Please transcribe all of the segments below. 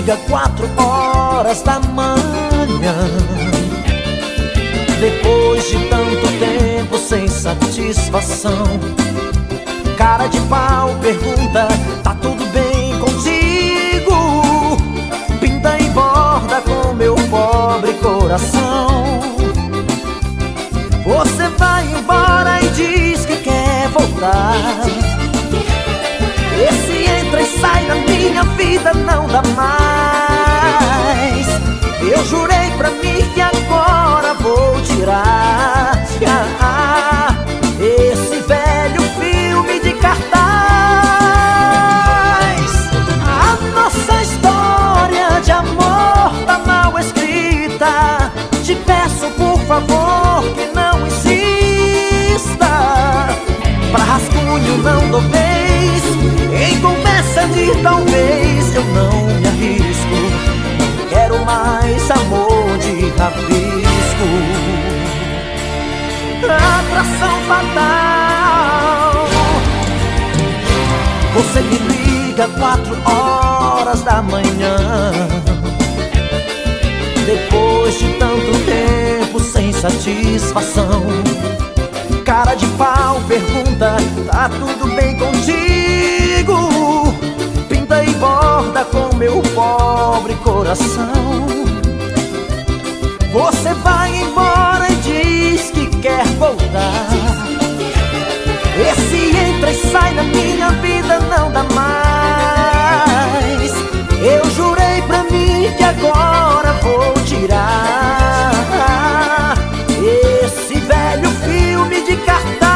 liga 4 horas da manhã, depois de tanto tempo sem satisfação. Cara de pau pergunta: tá tudo bem contigo? Pinta e borda com meu pobre coração. Você vai embora e diz que quer voltar. Esse entra e sai na minha vida não dá mais. Eu jurei pra mim que agora vou tirar esse velho filme de cartaz. A nossa história de amor tá mal escrita. Te peço por favor que não insista. Pra rascunho não dou vez, em conversa de talvez eu não me arrisco. Não quero mais amor de rabisco. Atração fatal. Você me liga 4 horas da manhã, depois de tanto tempo sem satisfação. Cara de pau pergunta: tá tudo bem contigo? Pinta e borda com meu pobre coração. Você vai embora e diz que quer voltar. Esse entra e sai na minha vida não dá mais. Eu jurei pra mim que agora vou tirar esse velho filme de cartaz.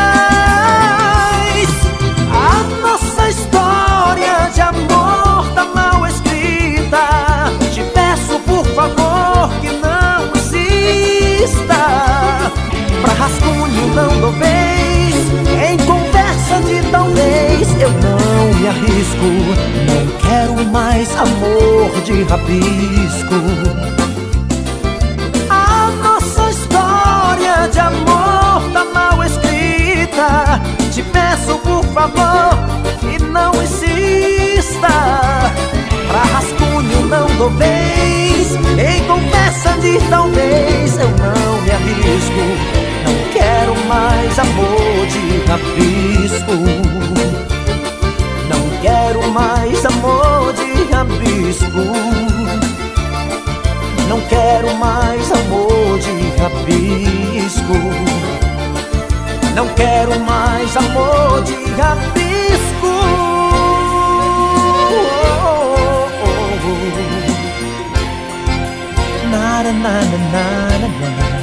A nossa história de amor tá mal escrita. Te peço por favor que não insista. Pra rascunho não dou vez, em conversa de talvez eu não me arrisco. Não quero mais amor de rabisco. A nossa história de amor tá mal escrita. Te peço por favor que não insista. Pra rascunho não dou vez, em conversa de talvez eu não me arrisco. Não quero mais amor de rabisco. Não quero mais amor de rabisco. Não quero mais amor de rabisco. Não quero mais amor de rabisco. Na na na na na na.